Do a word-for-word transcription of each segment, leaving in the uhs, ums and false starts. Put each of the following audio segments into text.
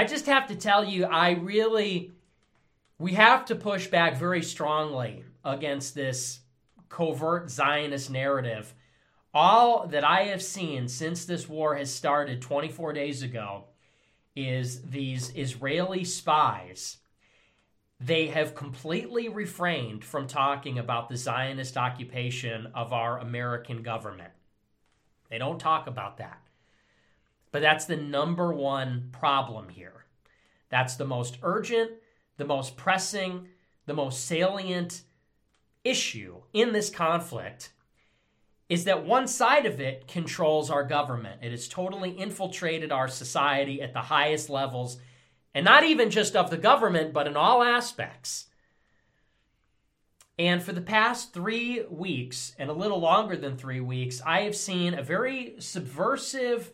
I just have to tell you, I really, we have to push back very strongly against this covert Zionist narrative. All that I have seen since this war has started twenty-four days ago is these Israeli spies. They have completely refrained from talking about the Zionist occupation of our American government. They don't talk about that. But that's the number one problem here. That's the most urgent, the most pressing, the most salient issue in this conflict, is that one side of it controls our government. It has totally infiltrated our society at the highest levels, and not even just of the government, but in all aspects. And for the past three weeks, and a little longer than three weeks, I have seen a very subversive,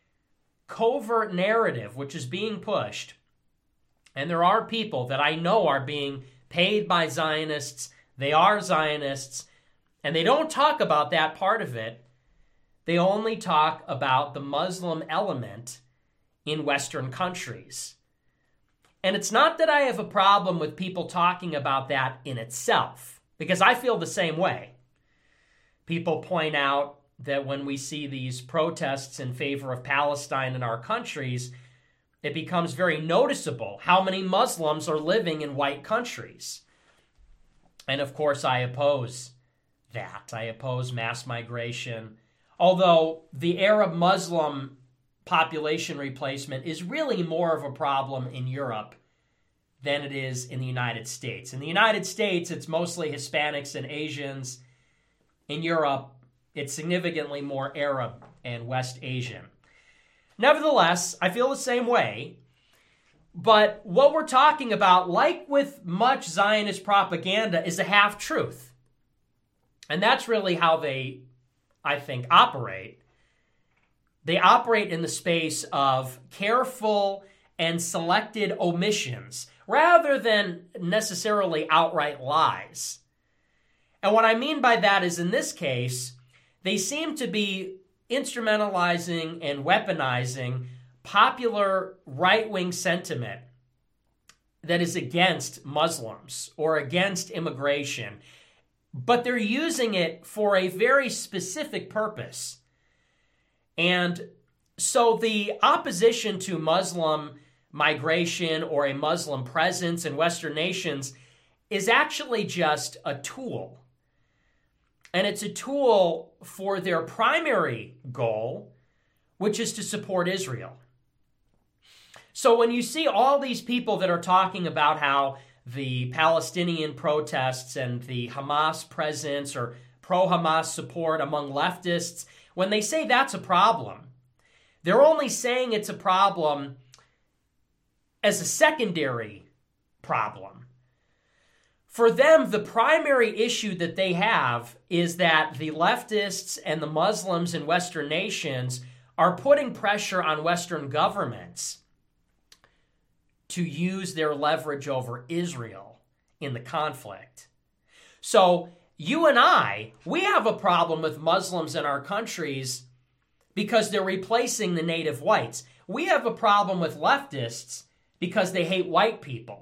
covert narrative which is being pushed. And there are people that I know are being paid by Zionists. They are Zionists. And they don't talk about that part of it. They only talk about the Muslim element in Western countries. And it's not that I have a problem with people talking about that in itself, because I feel the same way. People point out that when we see these protests in favor of Palestine in our countries, it becomes very noticeable how many Muslims are living in white countries. And of course, I oppose that. I oppose mass migration. Although the Arab Muslim population replacement is really more of a problem in Europe than it is in the United States. In the United States, it's mostly Hispanics and Asians. In Europe, it's significantly more Arab and West Asian. Nevertheless, I feel the same way. But what we're talking about, like with much Zionist propaganda, is a half-truth. And that's really how they, I think, operate. They operate in the space of careful and selected omissions, rather than necessarily outright lies. And what I mean by that is, in this case, they seem to be instrumentalizing and weaponizing popular right-wing sentiment that is against Muslims or against immigration, but they're using it for a very specific purpose. And so the opposition to Muslim migration or a Muslim presence in Western nations is actually just a tool. And it's a tool for their primary goal, which is to support Israel. So when you see all these people that are talking about how the Palestinian protests and the Hamas presence or pro-Hamas support among leftists, when they say that's a problem, they're only saying it's a problem as a secondary problem. For them, the primary issue that they have is that the leftists and the Muslims in Western nations are putting pressure on Western governments to use their leverage over Israel in the conflict. So you and I, we have a problem with Muslims in our countries because they're replacing the native whites. We have a problem with leftists because they hate white people.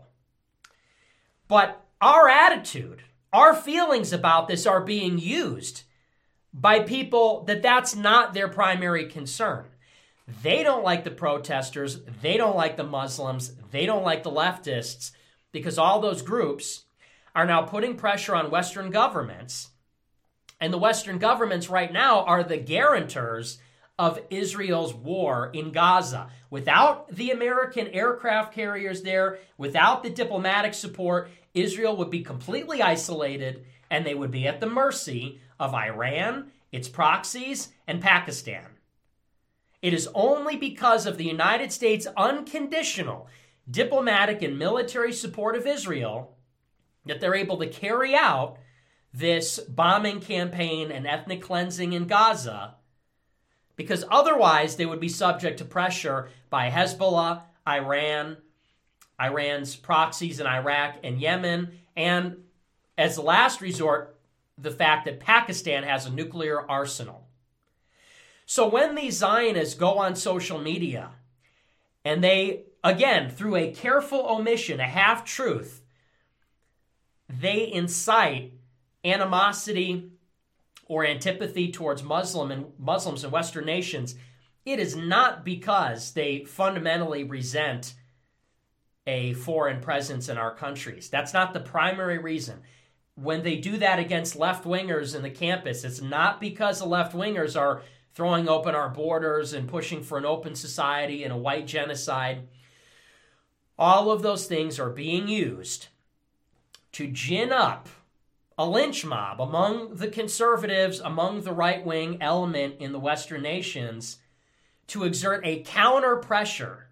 But our attitude, our feelings about this are being used by people that that's not their primary concern. They don't like the protesters. They don't like the Muslims. They don't like the leftists, because all those groups are now putting pressure on Western governments. And the Western governments right now are the guarantors of Israel's war in Gaza. Without the American aircraft carriers there, without the diplomatic support, Israel would be completely isolated, and they would be at the mercy of Iran, its proxies, and Pakistan. It is only because of the United States' unconditional diplomatic and military support of Israel that they're able to carry out this bombing campaign and ethnic cleansing in Gaza, because otherwise they would be subject to pressure by Hezbollah, Iran, Iran's proxies in Iraq and Yemen, and as a last resort, the fact that Pakistan has a nuclear arsenal. So when these Zionists go on social media And they, again, through a careful omission, a half-truth, they incite animosity or antipathy towards Muslim and Muslims in Western nations. It is not because they fundamentally resent a foreign presence in our countries. That's not the primary reason. When they do that against left-wingers in the campus, it's not because the left-wingers are throwing open our borders and pushing for an open society and a white genocide. All of those things are being used to gin up a lynch mob among the conservatives, among the right-wing element in the Western nations, to exert a counter pressure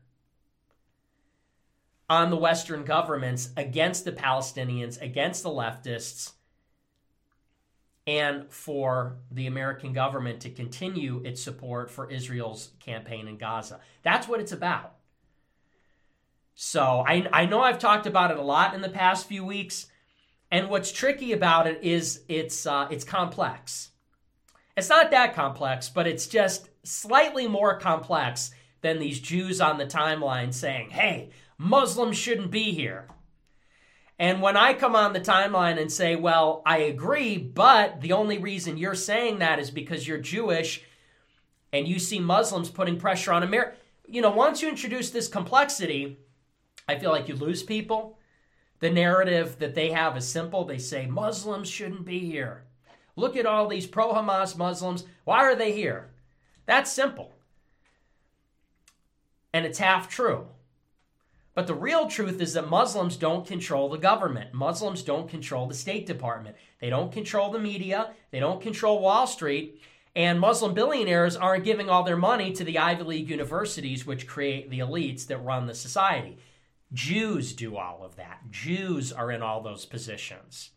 on the Western governments against the Palestinians, against the leftists, and for the American government to continue its support for Israel's campaign in Gaza. That's what it's about. So I, I know I've talked about it a lot in the past few weeks, and what's tricky about it is it's uh, it's complex. It's not that complex, but it's just slightly more complex than these Jews on the timeline saying, hey, Muslims shouldn't be here. And when I come on the timeline and say, well, I agree, but the only reason you're saying that is because you're Jewish and you see Muslims putting pressure on America. You know, once you introduce this complexity, I feel like you lose people. The narrative that they have is simple. They say, Muslims shouldn't be here. Look at all these pro-Hamas Muslims. Why are they here? That's simple. And it's half true. But the real truth is that Muslims don't control the government. Muslims don't control the State Department. They don't control the media. They don't control Wall Street. And Muslim billionaires aren't giving all their money to the Ivy League universities, which create the elites that run the society. Jews do all of that. Jews are in all those positions.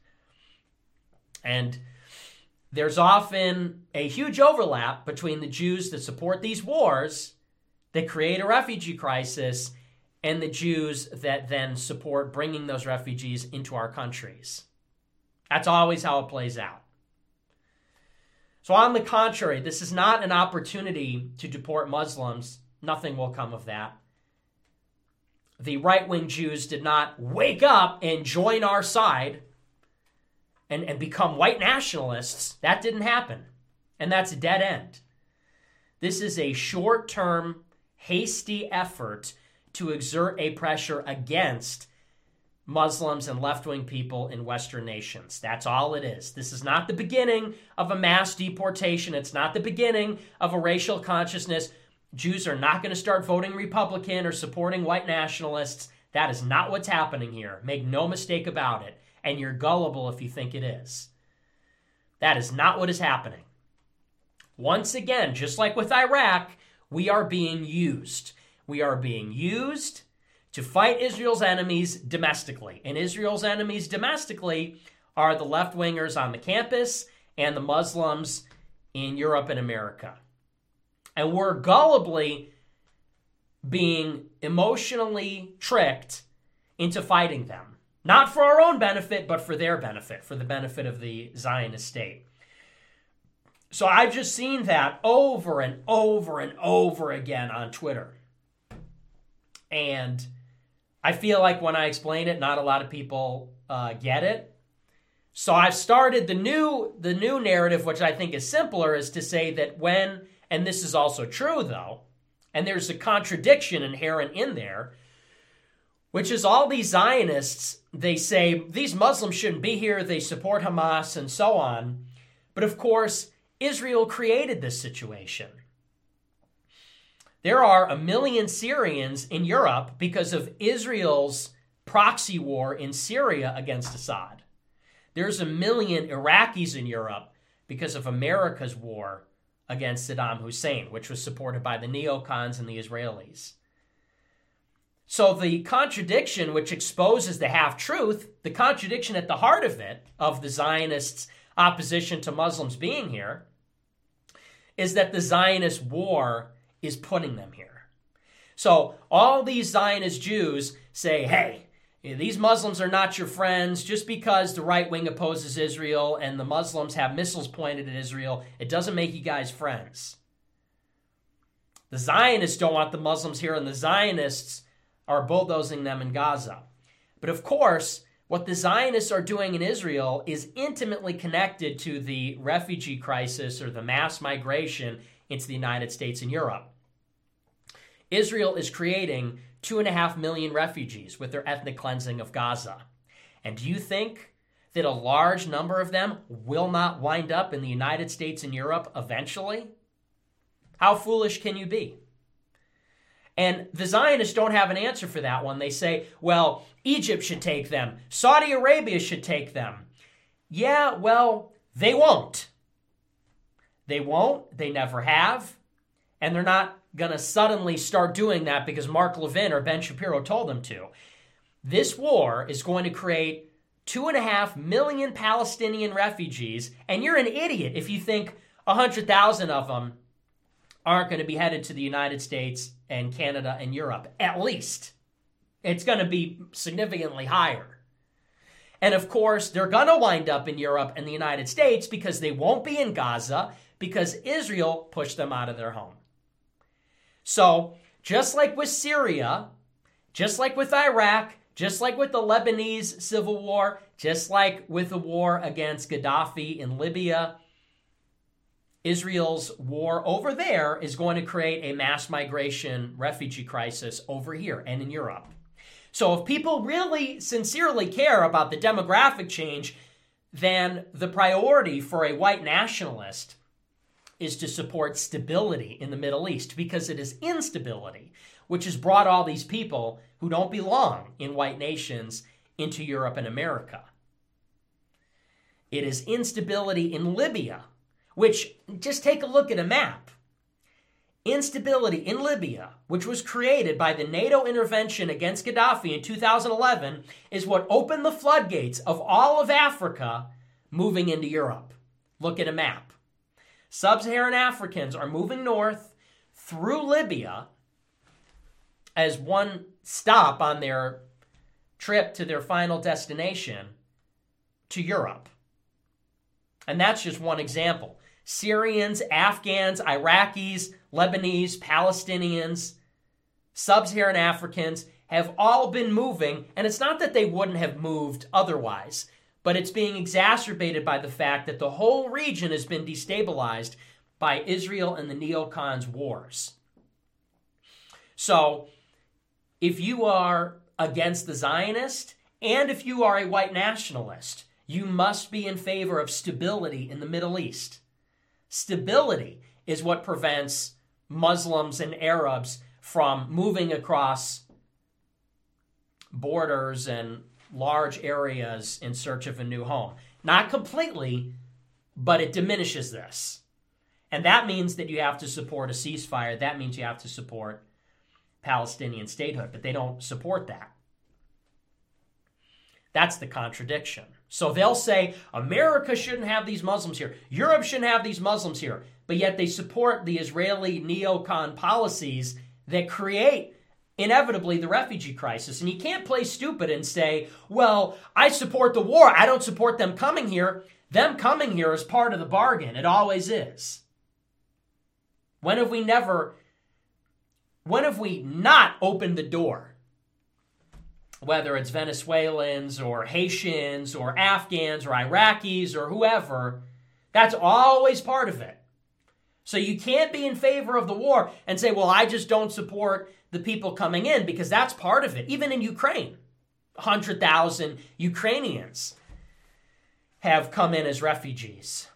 And there's often a huge overlap between the Jews that support these wars, that create a refugee crisis, and the Jews that then support bringing those refugees into our countries. That's always how it plays out. So on the contrary, this is not an opportunity to deport Muslims. Nothing will come of that. The right-wing Jews did not wake up and join our side and, and become white nationalists. That didn't happen. And that's a dead end. This is a short-term, hasty effort to exert a pressure against Muslims and left-wing people in Western nations. That's all it is. This is not the beginning of a mass deportation. It's not the beginning of a racial consciousness. Jews are not going to start voting Republican or supporting white nationalists. That is not what's happening here. Make no mistake about it. And you're gullible if you think it is. That is not what is happening. Once again, just like with Iraq, we are being used. We are being used to fight Israel's enemies domestically. And Israel's enemies domestically are the left-wingers on the campus and the Muslims in Europe and America. And we're gullibly being emotionally tricked into fighting them. Not for our own benefit, but for their benefit, for the benefit of the Zionist state. So I've just seen that over and over and over again on Twitter. And I feel like when I explain it, not a lot of people uh, get it. So I've started the new the new narrative, which I think is simpler, is to say that when, and this is also true though, and there's a contradiction inherent in there, which is all these Zionists, they say these Muslims shouldn't be here, they support Hamas and so on. But of course, Israel created this situation. There are a million Syrians in Europe because of Israel's proxy war in Syria against Assad. There's a million Iraqis in Europe because of America's war against Saddam Hussein, which was supported by the neocons and the Israelis. So the contradiction which exposes the half-truth, the contradiction at the heart of it, of the Zionists' opposition to Muslims being here, is that the Zionist war is putting them here. So all these Zionist Jews say, hey, these Muslims are not your friends. Just because the right wing opposes Israel and the Muslims have missiles pointed at Israel, it doesn't make you guys friends. The Zionists don't want the Muslims here, and the Zionists are bulldozing them in Gaza. But of course, what the Zionists are doing in Israel is intimately connected to the refugee crisis or the mass migration into the United States and Europe. Israel is creating two and a half million refugees with their ethnic cleansing of Gaza. And do you think that a large number of them will not wind up in the United States and Europe eventually? How foolish can you be? And the Zionists don't have an answer for that one. They say, well, Egypt should take them. Saudi Arabia should take them. Yeah, well, they won't. They won't. They never have. And they're not going to suddenly start doing that because Mark Levin or Ben Shapiro told them to. This war is going to create two and a half million Palestinian refugees, and you're an idiot if you think one hundred thousand of them aren't going to be headed to the United States and Canada and Europe, at least. It's going to be significantly higher. And of course, they're going to wind up in Europe and the United States because they won't be in Gaza because Israel pushed them out of their home. So, just like with Syria, just like with Iraq, just like with the Lebanese civil war, just like with the war against Gaddafi in Libya, Israel's war over there is going to create a mass migration refugee crisis over here and in Europe. So if people really sincerely care about the demographic change, then the priority for a white nationalist is to support stability in the Middle East, because it is instability which has brought all these people who don't belong in white nations into Europe and America. It is instability in Libya, which, just take a look at a map. Instability in Libya, which was created by the NATO intervention against Gaddafi in two thousand eleven, is what opened the floodgates of all of Africa moving into Europe. Look at a map. Sub-Saharan Africans are moving north through Libya as one stop on their trip to their final destination to Europe. And that's just one example. Syrians, Afghans, Iraqis, Lebanese, Palestinians, Sub-Saharan Africans have all been moving, and it's not that they wouldn't have moved otherwise, but it's being exacerbated by the fact that the whole region has been destabilized by Israel and the neocons' wars. So, if you are against the Zionist, and if you are a white nationalist, you must be in favor of stability in the Middle East. Stability is what prevents Muslims and Arabs from moving across borders and large areas in search of a new home. Not completely, but it diminishes this. And that means that you have to support a ceasefire. That means you have to support Palestinian statehood, but they don't support that. That's the contradiction. So they'll say, America shouldn't have these Muslims here. Europe shouldn't have these Muslims here. But yet they support the Israeli neocon policies that create, inevitably, the refugee crisis. And you can't play stupid and say, well, I support the war. I don't support them coming here. Them coming here is part of the bargain. It always is. When have we never, when have we not opened the door? Whether it's Venezuelans or Haitians or Afghans or Iraqis or whoever, that's always part of it. So you can't be in favor of the war and say, well, I just don't support the people coming in, because that's part of it. Even in Ukraine, one hundred thousand Ukrainians have come in as refugees.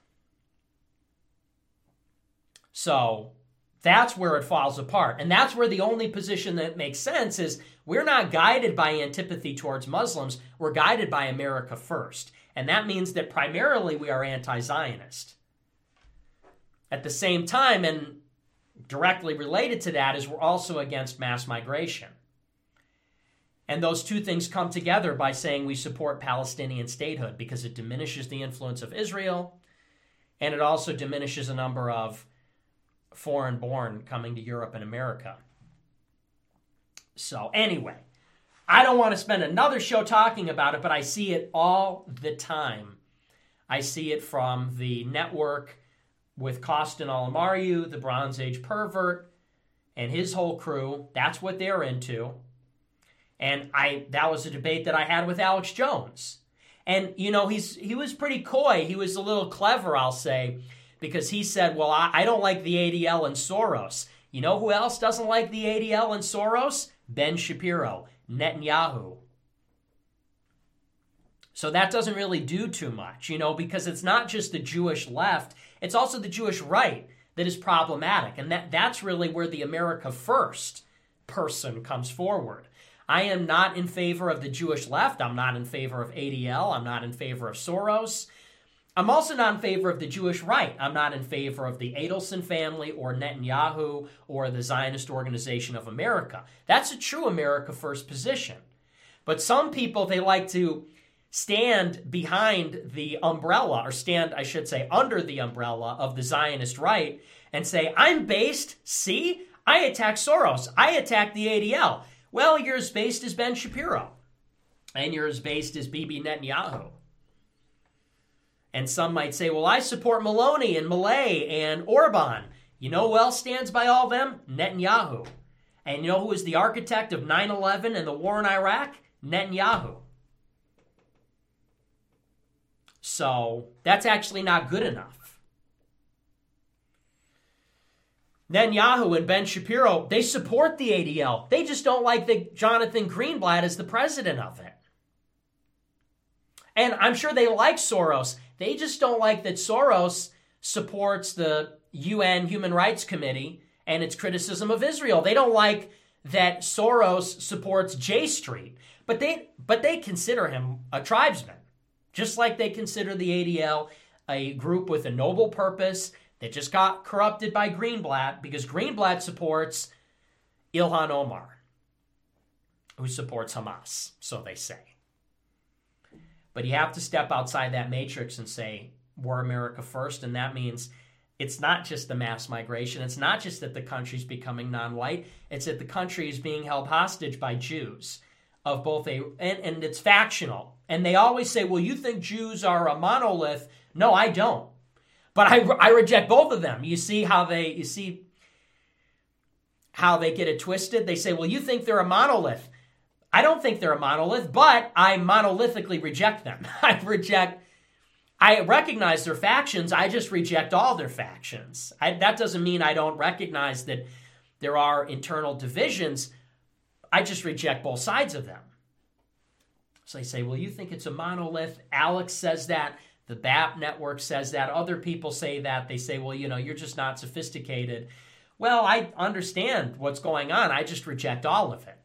So that's where it falls apart. And that's where the only position that makes sense is we're not guided by antipathy towards Muslims. We're guided by America first. And that means that primarily we are anti-Zionist. At the same time, and directly related to that, is we're also against mass migration. And those two things come together by saying we support Palestinian statehood, because it diminishes the influence of Israel, and it also diminishes a number of foreign-born coming to Europe and America. So anyway, I don't want to spend another show talking about it, but I see it all the time. I see it from the network with Costin Alamariu, the Bronze Age pervert, and his whole crew, that's what they're into. And I that was a debate that I had with Alex Jones. And, you know, he's he was pretty coy. He was a little clever, I'll say, because he said, well, I, I don't like the A D L and Soros. You know who else doesn't like the A D L and Soros? Ben Shapiro, Netanyahu. So that doesn't really do too much, you know, because it's not just the Jewish left, it's also the Jewish right that is problematic. And that, that's really where the America First person comes forward. I am not in favor of the Jewish left. I'm not in favor of A D L. I'm not in favor of Soros. I'm also not in favor of the Jewish right. I'm not in favor of the Adelson family or Netanyahu or the Zionist Organization of America. That's a true America First position. But some people, they like to stand behind the umbrella, or stand, I should say, under the umbrella of the Zionist right and say, I'm based, see, I attack Soros, I attack the A D L. Well, you're as based as Ben Shapiro, and you're as based as Bibi Netanyahu. And some might say, well, I support Maloney and Milei and Orban. You know who else stands by all them? Netanyahu. And you know who is the architect of nine eleven and the war in Iraq? Netanyahu. So that's actually not good enough. Netanyahu and Ben Shapiro, they support the A D L. They just don't like that Jonathan Greenblatt is the president of it. And I'm sure they like Soros. They just don't like that Soros supports the U N Human Rights Committee and its criticism of Israel. They don't like that Soros supports J Street. But they, but they consider him a tribesman, just like they consider the A D L a group with a noble purpose that just got corrupted by Greenblatt, because Greenblatt supports Ilhan Omar, who supports Hamas, so they say. But you have to step outside that matrix and say, we're America First, and that means it's not just the mass migration. It's not just that the country's becoming non-white. It's that the country is being held hostage by Jews of both a, and, and it's factional. And they always say, well, you think Jews are a monolith. No, I don't. But I, I reject both of them. You see how they, you see how they get it twisted? They say, well, you think they're a monolith. I don't think they're a monolith, but I monolithically reject them. I reject, I recognize their factions. I just reject all their factions. I, that doesn't mean I don't recognize that there are internal divisions. I just reject both sides of them. So they say, well, you think it's a monolith. Alex says that. The B A P network says that. Other people say that. They say, well, you know, you're just not sophisticated. Well, I understand what's going on. I just reject all of it.